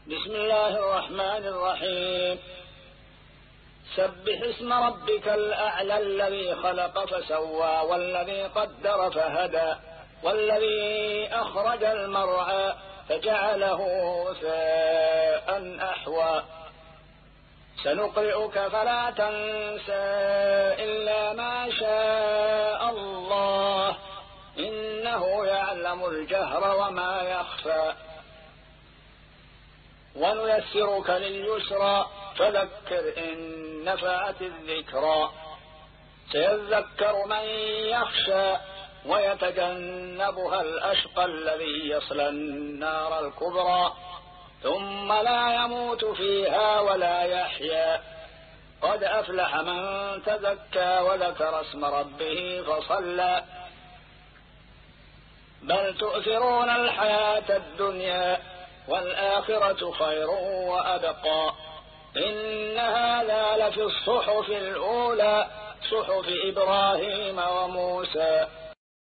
بسم الله الرحمن الرحيم. سبح اسم ربك الأعلى الذي خلق فسوى والذي قدر فهدى والذي أخرج المرعى فجعله غثاء أحوى سنقرئك فلا تنسى إلا ما شاء الله إنه يعلم الجهر وما يخفى ونيسرك لليسرى فذكر إن نفعت الذكرى سيذكر من يخشى ويتجنبها الأشقى الذي يصلى النار الكبرى ثم لا يموت فيها ولا يحيا قد أفلح من تزكى وذكر اسم ربه فصلى بل تؤثرون الحياة الدنيا والآخرة خير وأبقى إن هذا لفي الصحف الأولى صحف إبراهيم وموسى